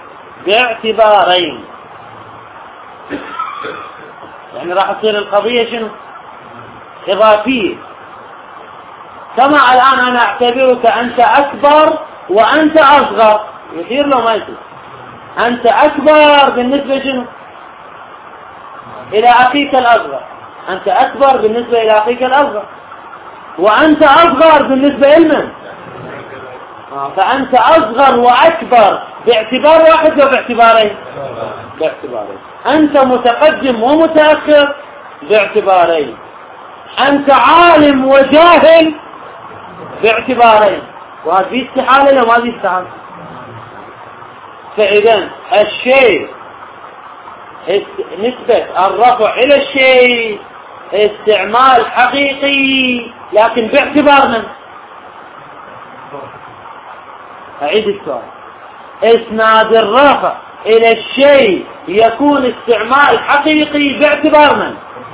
يعني راح تصير القضية شنو؟ إضافية. كما الآن أنا أعتبرك أنت أكبر وأنت أصغر، يصير لو ما يصير؟ أنت أكبر بالنسبة شنو؟ إلى أخيك الأصغر، أنت أكبر بالنسبة إلى أخيك الأصغر، وأنت أصغر بالنسبة لمن؟ فأنت أصغر وأكبر باعتبار واحد وباعتبارين؟ باعتبارين. أنت متقدم ومتأخر باعتبارين. أنت عالم وجاهل باعتبارين. وهذا في استحالة لو ما في استحالة. فإذا الشيء نسبة الرفع إلى الشيء استعمال حقيقي، لكن باعتبار من؟ أعيد السؤال. إسناد الرفع إلى الشيء يكون استعمال حقيقي باعتبار من؟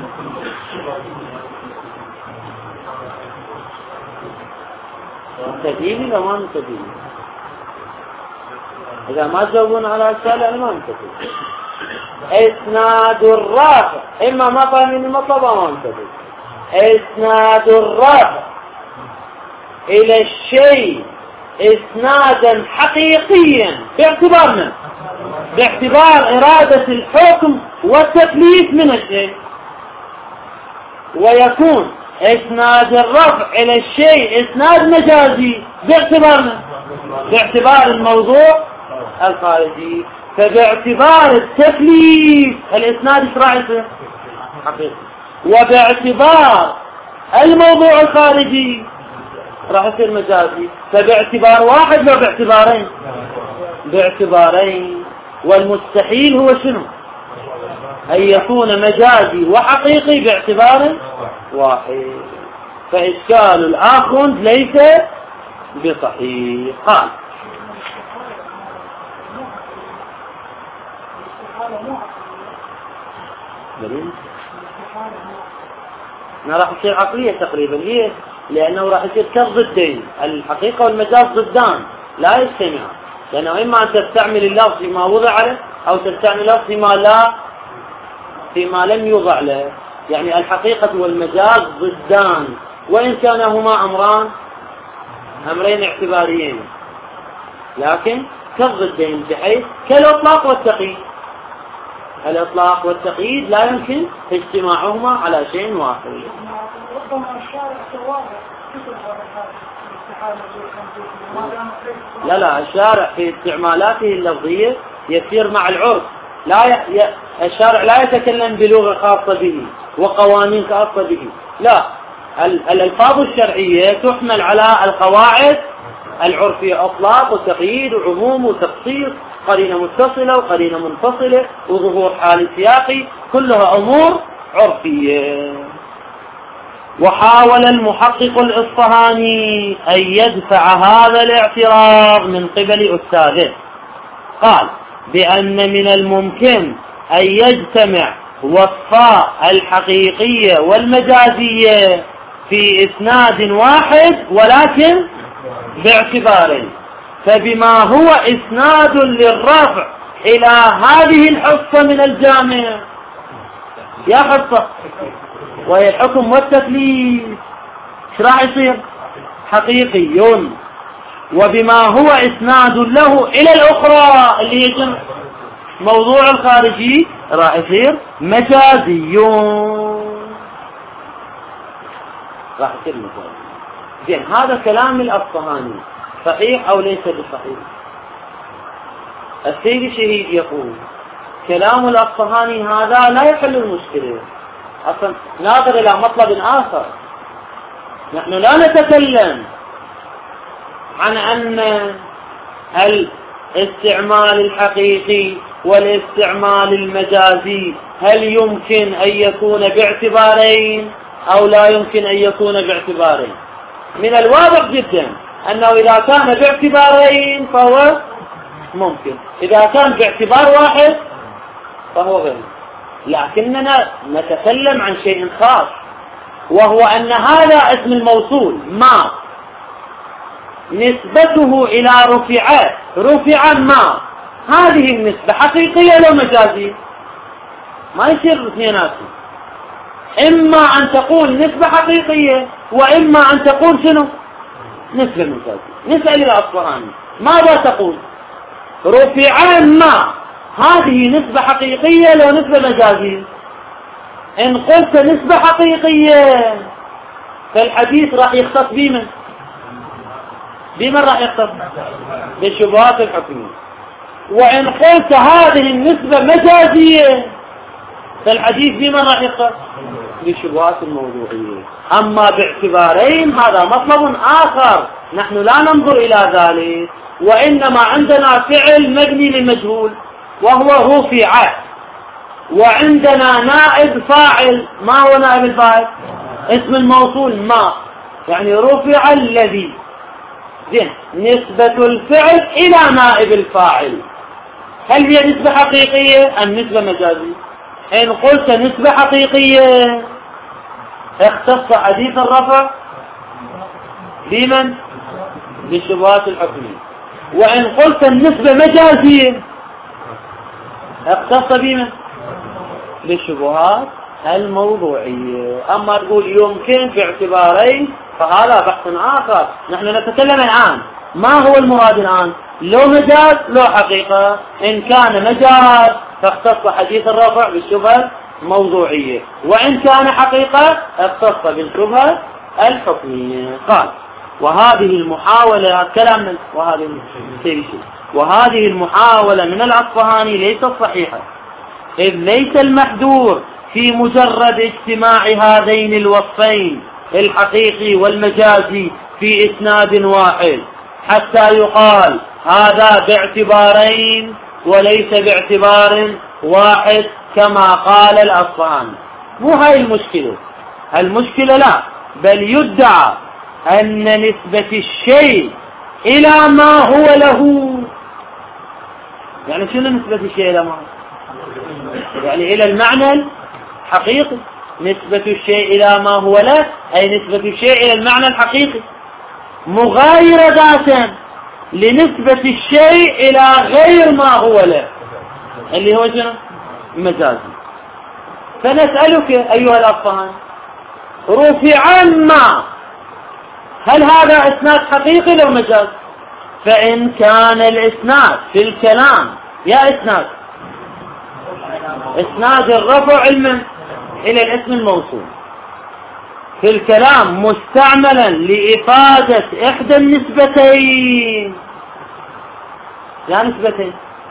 مستديني لو ما مستديني؟ إذا ما تجاوبون على السؤال أنا ما مستديني. إسناد الرفع إما ما فاهمين المطلب أو ما مستديني. إسناد الرفع إلى الشيء إسنادا حقيقيا باعتبار من؟ باعتبار إرادة الحكم والتكليف من الشيء. ويكون إسناد الرفع إلى الشيء إسناد مجازي باعتبار من؟ باعتبار الموضوع الخارجي. فباعتبار التكليف الإسناد إسرائيل حقيقي، وباعتبار الموضوع الخارجي راح يصير مجازي. فباعتبار واحد لو باعتبارين؟ باعتبارين. والمستحيل هو شنو؟ أن يكون مجازي وحقيقي باعتبار واحد. فإشكال الآخر ليس بصحيح. قال ما راح يصير عقلية تقريبا. ليه؟ لأنه راح يصير كالضدين، الحقيقة والمجاز ضدان لا يجتمعان. لأنه إما أن تستعمل اللفظ فيما وضع له، أو تستعمل اللفظ فيما لم يوضع له. يعني الحقيقة والمجاز ضدان، وإن كانهما أمرين اعتباريين، لكن كالضدين، بحيث كالإطلاق والتقييد. الإطلاق والتقييد لا يمكن اجتماعهما على شيء واحد. لا الشارع في استعمالاته اللفظية يسير مع العرف. الشارع لا يتكلم بلغة خاصة به وقوانين خاصة به. لا، الألفاظ الشرعية تحمل على القواعد العرفية، إطلاق وتقييد وعموم وتخصيص، قرينة متصلة وقرينة منفصلة وظهور حال سياقي، كلها أمور عرفية. وحاول المحقق الإصفهاني أن يدفع هذا الاعتراض من قبل أستاذه. قال بأن من الممكن أن يجتمع وصفاء الحقيقية والمجازية في إسناد واحد، ولكن باعتبارين. فبما هو إسناد للرفع إلى هذه الحصة من الجامع، يا حصة وهي الحكم والتكليف، ايش راح يصير؟ حقيقي. وبما هو إسناد له إلى الأخرى اللي هي موضوع الخارجي راح يصير مجازي. راح يصير مجازي. زين، هذا كلام الأصفهاني صحيح أو ليس بصحيح؟ السيد الشهيد يقول كلام الأصفهاني هذا لا يحل المشكلة. أصلا ناظر إلى مطلب آخر. نحن لا نتكلم عن أن الاستعمال الحقيقي والاستعمال المجازي هل يمكن أن يكون باعتبارين أو لا يمكن أن يكون باعتبارين. من الواضح جدا أنه إذا كان باعتبارين فهو ممكن، إذا كان باعتبار واحد فهو غير. لكننا نتكلم عن شيء خاص، وهو أن هذا اسم الموصول ما نسبته إلى رفع ما، هذه النسبة حقيقية لو مجازية؟ ما يصير اثنيناتهم، إما أن تقول نسبة حقيقية وإما أن تقول شنو؟ نسبة مجازية. نسأل الأصفهاني ماذا تقول؟ رفع ما، هذه نسبة حقيقية لو نسبة مجازية؟ إن قلت نسبة حقيقية فالحديث راح يختص بمن راح يختص؟ بالشبهات الحكمية. وإن قلت هذه النسبة مجازية فالحديث بمن راح يختص؟ بالشبهات الموضوعية. أما باعتبارين هذا مطلب آخر، نحن لا ننظر إلى ذلك، وإنما عندنا فعل مبني للمجهول وهو رفع، وعندنا نائب فاعل. ما هو نائب الفاعل؟ اسم الموصول ما، يعني رفع الذي. زين، نسبة الفعل إلى نائب الفاعل هل هي نسبة حقيقية أم نسبة مجازية؟ إن قلت نسبة حقيقية اختص حديث الرفع بمن؟ بالشبهات الحكمية. وإن قلت النسبة مجازية اختص بمن؟ بالشبهات الموضوعية. أما تقول يمكن في اعتبارين فهذا بحث آخر. نحن نتكلم الآن ما هو المراد الآن، لو مجاز لو حقيقة. إن كان مجاز فاختص حديث الرفع بالشبهة الموضوعية، وإن كان حقيقة اختص بالشبهة الحكمية. قال وهذه المحاولة كلام من وهذه المحاولة من الأصفهاني ليست صحيحة، إذ ليس المحذور في مجرد اجتماع هذين الوصفين الحقيقي والمجازي في إسناد واحد حتى يقال هذا باعتبارين وليس باعتبار واحد كما قال الأصفهاني. مو هاي المشكلة. المشكلة لا، بل يدعى أن نسبة الشيء إلى ما هو له. يعني شنو نسبة الشيء إلى ما هو؟ يعني إلى المعنى الحقيقي. نسبة الشيء إلى ما هو له أي نسبة الشيء إلى المعنى الحقيقي، مغايرة ذاتا لنسبة الشيء إلى غير ما هو له اللي هو شنو؟ مجازي. فنسألك أيها الأصفهاني، رفع ما، هل هذا إسناد حقيقي لو مجاز؟ فإن كان الإسناد في الكلام يا إسناد الرفع إلى الاسم الموصول في الكلام مستعملا لإفادة إحدى النسبتين، يعني نسبتين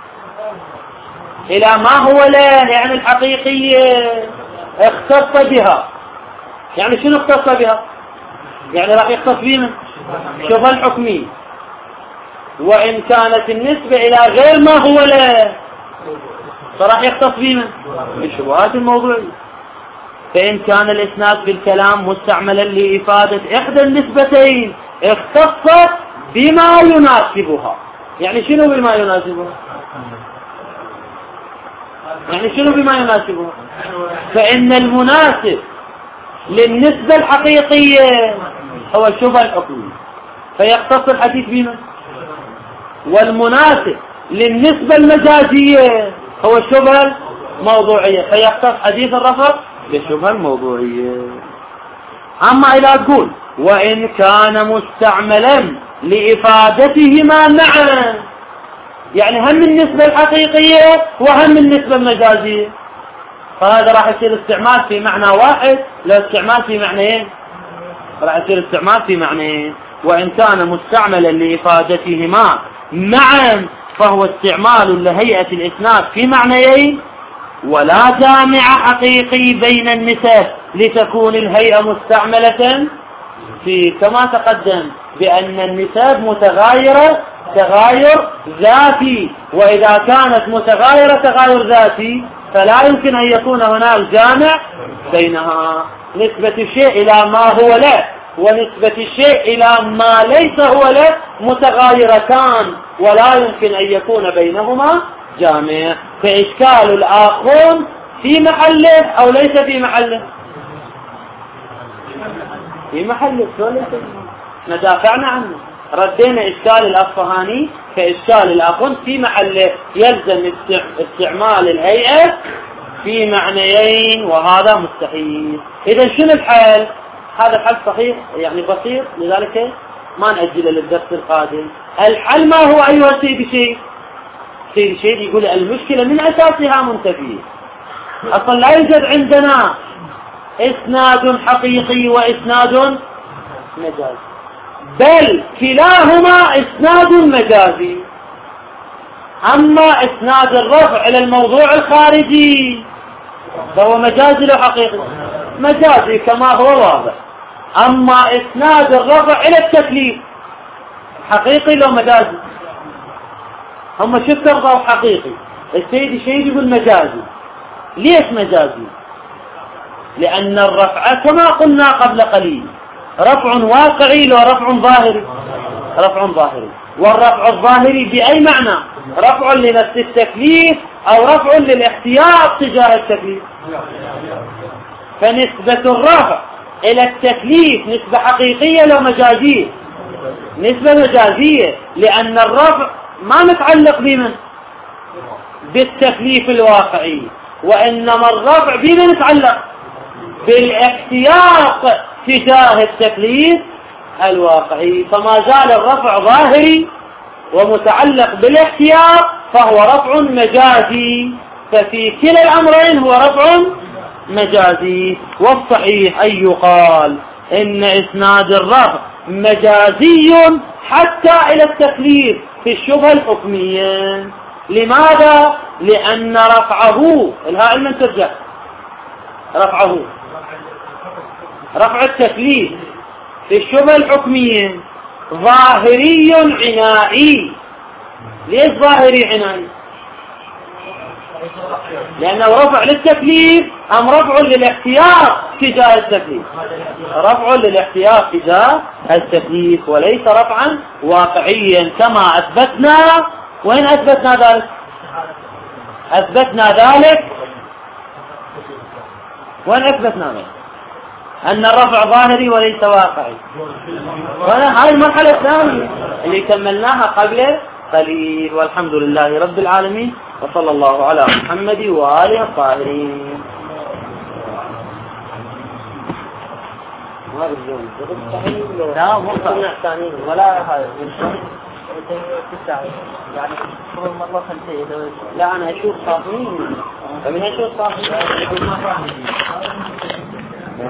إلى ما هو له يعني الحقيقية اختص بها. يعني شنو اختص بها؟ يعني راح يختص بها شوف الحكمي. وإن كانت النسبة إلى غير ما هو له فراح يختص بها بالشبهات الموضوعية. فإن كان الإسناد بالكلام مستعملا لإفادة إحدى النسبتين اختص بما يناسبها. يعني شنو بما يناسبها؟ يعني شنو بما يناسبها؟ فإن المناسب للنسبة الحقيقية هو الشبهة الحكمية فيختص الحديث بما، والمناسب للنسبة المجازية هو الشبهة الموضوعية فيختص حديث الرفع بالشبهة الموضوعية. أما إذا تقول وإن كان مستعملا لإفادتهما معا، يعني هم النسبة الحقيقية وهم النسبة المجازية، فهذا راح يصير استعمال في معنى واحد لا استعمال في معنيين. راح يصير استعمال في معنيين. وإن كان مستعملا لإفادتهما معا فهو استعمال لهيئة الإسناد في معنيين ولا جامع حقيقي بين النسب لتكون الهيئة مستعملة في، كما تقدم بأن النسب متغايرة تغاير ذاتي، وإذا كانت متغايرة تغاير ذاتي فلا يمكن أن يكون هناك جامع بينها. نسبة الشيء إلى ما هو له ونسبة الشيء إلى ما ليس هو له متغايرتان ولا يمكن أن يكون بينهما جامع. فإشكال الآخرون في محله أو ليس في محله؟ في محله. شلون ليس؟ ندافعنا عنه، ردينا إشكال الأصفهاني كإشكال الأخن في محله، يلزم استعمال الهيئة في معنيين، وهذا مستحيل. إذا شنو الحل؟ هذا الحل صحيح يعني بسيط، لذلك ما نأجله للدرس القادم. الحل ما هو أيها السيد بشيء؟ سيد بشيء يقول المشكلة من أساسها منتفية. أصلا لا يوجد عندنا إسناد حقيقي وإسناد مجازي، بل كلاهما إسناد مجازي. أما إسناد الرفع إلى الموضوع الخارجي فهو مجازي لو حقيقي؟ مجازي كما هو واضح. أما إسناد الرفع إلى التكليف حقيقي لو مجازي؟ هم شو ترضوا حقيقي؟ السيد الشهيد يقول مجازي. ليش مجازي؟ لأن الرفع كما قلنا قبل قليل رفع واقعي لو رفع ظاهري؟ رفع ظاهري. والرفع الظاهري بأي معنى؟ رفع لنفس التكليف أو رفع للاحتياط تجاه التكليف؟ فنسبة الرفع إلى التكليف نسبة حقيقية لو مجازية؟ نسبة مجازية، لأن الرفع ما متعلق بمن؟ بالتكليف الواقعي، وإنما الرفع بمن يتعلق؟ بالاحتياط تجاه التكليف الواقعي. فما زال الرفع ظاهري ومتعلق بالاحتياط فهو رفع مجازي، ففي كلا الأمرين هو رفع مجازي. والصحيح أن يقال إن إسناد الرفع مجازي حتى إلى التكليف في الشبهة الحكمية. لماذا؟ لأن رفعه الهاء من ترجع رفعه رفع التكليف في الشبهة الحكمية ظاهري عنائي. ليش ظاهري عنائي؟ لأنه رفع للتكليف أم رفع للاحتياط تجاه التكليف؟ رفع للاحتياط تجاه التكليف وليس رفعا واقعيا كما أثبتنا. وين أثبتنا ذلك؟ أثبتنا ذلك وين أثبتنا ذلك؟ أن الرفع ظاهري وليس واقعي. هذه المرحلة الثانية اللي كملناها قبل قليل. والحمد لله رب العالمين، وصلى الله على محمد وآله الطاهرين. لا مقطع ثاني ولا هذا يعني مرة لا أنا أشوف صافين فمن أشوف صافين